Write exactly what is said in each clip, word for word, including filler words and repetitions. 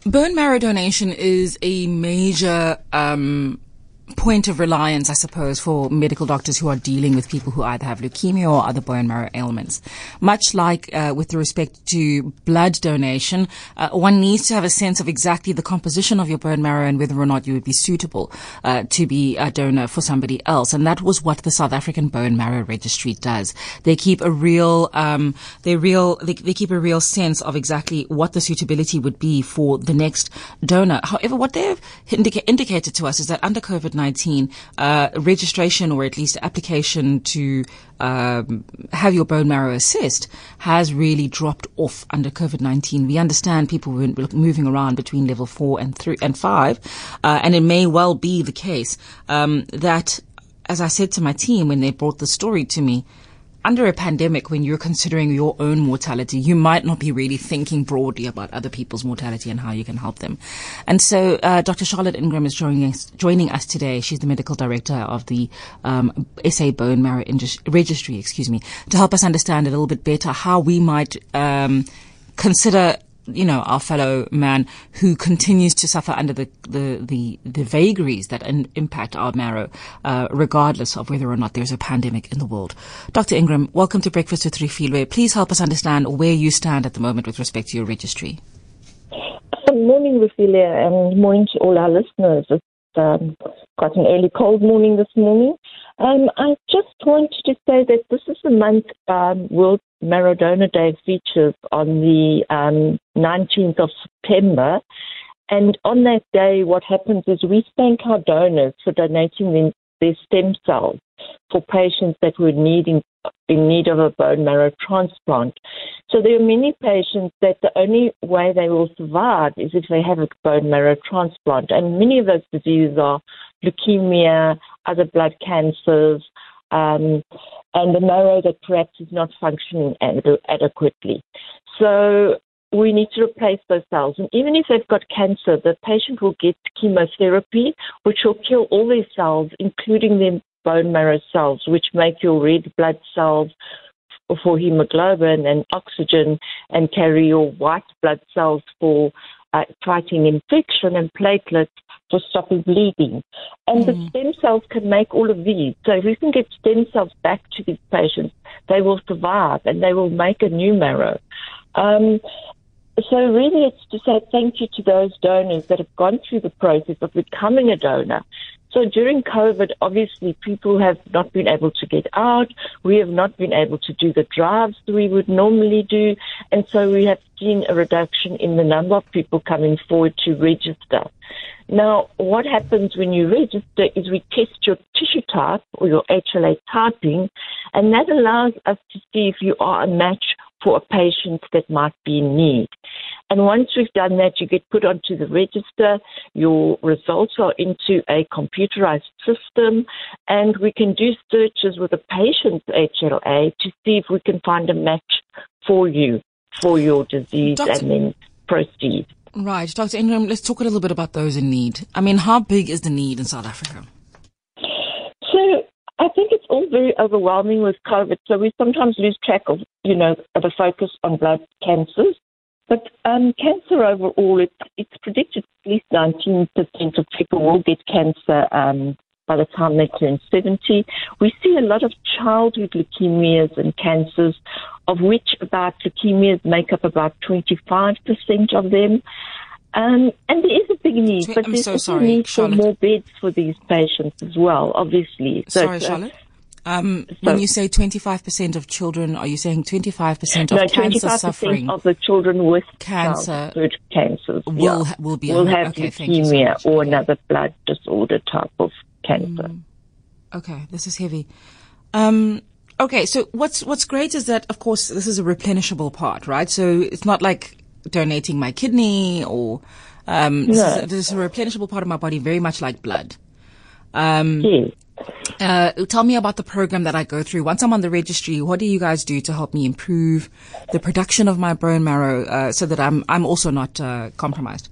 Bone marrow donation is a major um, point of reliance, I suppose, for medical doctors who are dealing with people who either have leukemia or other bone marrow ailments. Much like uh, with respect to blood donation, uh, one needs to have a sense of exactly the composition of your bone marrow and whether or not you would be suitable uh, to be a donor for somebody else. And that was what the South African Bone Marrow Registry does. They keep a real, um, they real, they, they keep a real sense of exactly what the suitability would be for the next donor. However, what they've indica- indicated to us is that under COVID nineteen, uh, registration or at least application to um, have your bone marrow assessed has really dropped off under COVID nineteen. We understand people were moving around between level four and three and five, uh, and it may well be the case um, that, as I said to my team when they brought the story to me, under a pandemic, when you're considering your own mortality, you might not be really thinking broadly about other people's mortality and how you can help them. And so uh, Doctor Charlotte Ingram is joining us, joining us today. She's the medical director of the um, S A Bone Marrow Indus- Registry, excuse me, to help us understand a little bit better how we might um, consider you know, our fellow man who continues to suffer under the, the, the, the vagaries that in, impact our marrow, uh, regardless of whether or not there's a pandemic in the world. Doctor Ingram, welcome to Breakfast with Refilwe. Please help us understand where you stand at the moment with respect to your registry. Good morning, Refilwe, and morning to all our listeners. It's um, quite an early cold morning this morning. Um, I just wanted to say that this is the month um, World Marrow Donor Day features on the um, nineteenth of September. And on that day, what happens is we thank our donors for donating them, their stem cells for patients that were needing, in need of a bone marrow transplant. So there are many patients that the only way they will survive is if they have a bone marrow transplant. And many of those diseases are leukemia, other blood cancers, um, and the marrow that perhaps is not functioning ad- adequately. So we need to replace those cells. And even if they've got cancer, the patient will get chemotherapy, which will kill all their cells, including their bone marrow cells, which make your red blood cells for hemoglobin and oxygen, and carry your white blood cells for uh, fighting infection, and platelets for stopping bleeding. And mm. the stem cells can make all of these. So if we can get stem cells back to these patients, they will survive and they will make a new marrow. Um, so really it's to say thank you to those donors that have gone through the process of becoming a donor. So during COVID, obviously, people have not been able to get out. We have not been able to do the drives we would normally do. And so we have seen a reduction in the number of people coming forward to register. Now, what happens when you register is we test your tissue type or your H L A typing, and that allows us to see if you are a match for a patient that might be in need. And once we've done that, you get put onto the register, your results are into a computerized system, and we can do searches with a patient's H L A to see if we can find a match for you, for your disease, Doctor and then proceed. Right. Doctor Ingram, let's talk a little bit about those in need. I mean, how big is the need in South Africa? So I think it's all very overwhelming with COVID, so we sometimes lose track of, you know, the focus on blood cancers. But um, cancer overall, it, it's predicted at least nineteen percent of people will get cancer um, by the time they turn seventy. We see a lot of childhood leukemias and cancers, of which about leukemias make up about twenty-five percent of them. Um, and there is a big need, but I'm there's so also sorry, a need Charlotte. for more beds for these patients as well, obviously. So sorry, Charlotte. Um, so, when you say twenty-five percent of children, are you saying twenty-five percent of no, cancer suffering? of the children with cancer childhood cancers will, yeah, will, be will have okay, leukemia so or okay. another blood disorder type of cancer. Mm. Okay, this is heavy. Um, okay, so what's what's great is that, of course, this is a replenishable part, right? So it's not like donating my kidney or um, this, no. is, this is a replenishable part of my body, very much like blood. Um, yes. Uh, tell me about the program that I go through. Once I'm on the registry, what do you guys do to help me improve the production of my bone marrow uh, so that I'm I'm also not uh, compromised?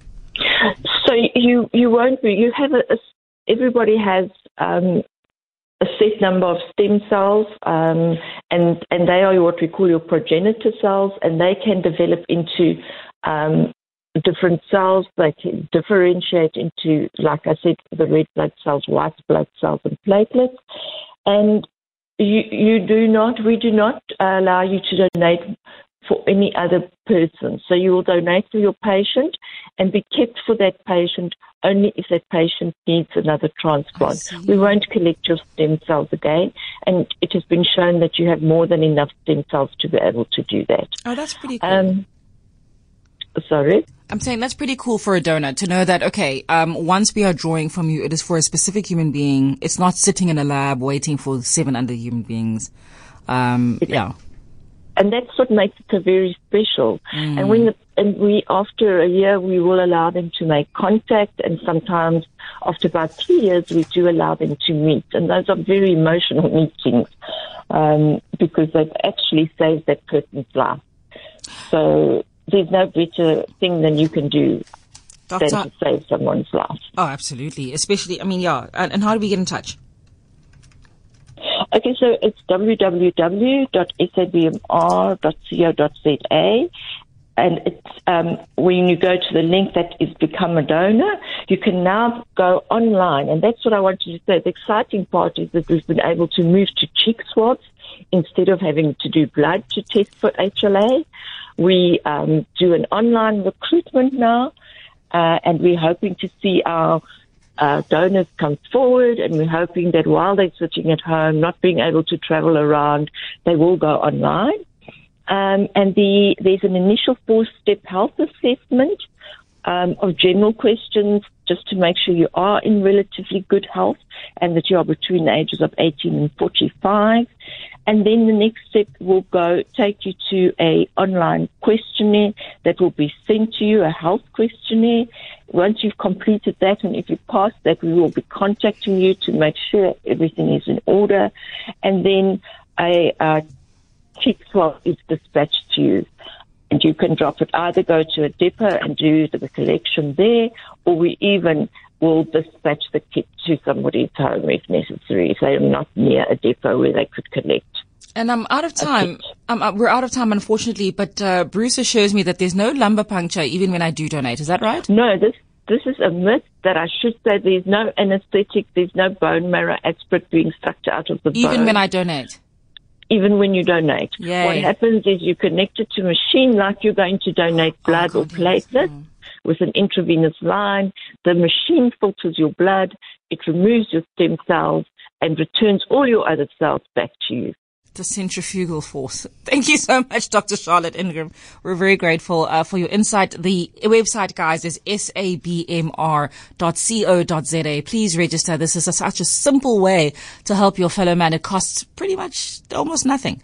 So you you won't be. You have a, a everybody has um, a set number of stem cells, um, and and they are what we call your progenitor cells, and they can develop into um, different cells. They can differentiate into, like I said, the red blood cells, white blood cells, and platelets. And you, you do not, we do not allow you to donate for any other person. So you will donate for your patient and be kept for that patient only if that patient needs another transplant. We won't collect your stem cells again, and it has been shown that you have more than enough stem cells to be able to do that. Oh, that's pretty cool. Um, sorry? I'm saying that's pretty cool for a donor to know that, okay, um, once we are drawing from you, it is for a specific human being. It's not sitting in a lab waiting for seven other human beings. Um, yeah. And that's what makes it so very special. Mm. And when the, and we, after a year, we will allow them to make contact, and sometimes after about three years, we do allow them to meet. And those are very emotional meetings, um, because they've actually saved that person's life. So there's no better thing than you can do Doctor than to save someone's life. Oh, absolutely. Especially, I mean, yeah. And, and how do we get in touch? Okay, so it's w w w dot s a b m r dot co dot z a, and it's um, when you go to the link that is Become a Donor, you can now go online, and that's what I wanted to say. The exciting part is that we've been able to move to cheek swabs instead of having to do blood to test for H L A. We um, do an online recruitment now, uh, and we're hoping to see our Uh, donors come forward, and we're hoping that while they're sitting at home, not being able to travel around, they will go online. Um, and the, there's an initial four-step health assessment um, of general questions just to make sure you are in relatively good health and that you are between the ages of eighteen and forty-five. And then the next step will go take you to a online questionnaire that will be sent to you, a health questionnaire. Once you've completed that, and if you pass that, we will be contacting you to make sure everything is in order. And then a uh, cheek swab is dispatched to you. And you can drop it, either go to a depot and do the collection there, or we even will dispatch the kit to somebody's home if necessary, if they're not near a depot where they could collect. And I'm out of time. Um, uh, we're out of time, unfortunately, but uh, Bruce assures me that there's no lumbar puncture even when I do donate. Is that right? No, this this is a myth that I should say. There's no anesthetic, there's no bone marrow aspirate being sucked out of the even bone. Even when I donate? Even when you donate. Yay. What happens is you connect it to a machine like you're going to donate blood oh, God, or platelets. Yes. With an intravenous line. The machine filters your blood, it removes your stem cells, and returns all your other cells back to you. The centrifugal force. Thank you so much, Doctor Charlotte Ingram. We're very grateful uh, for your insight. The website, guys, is s a b m r dot co dot z a. Please register. This is a, such a simple way to help your fellow man. It costs pretty much almost nothing.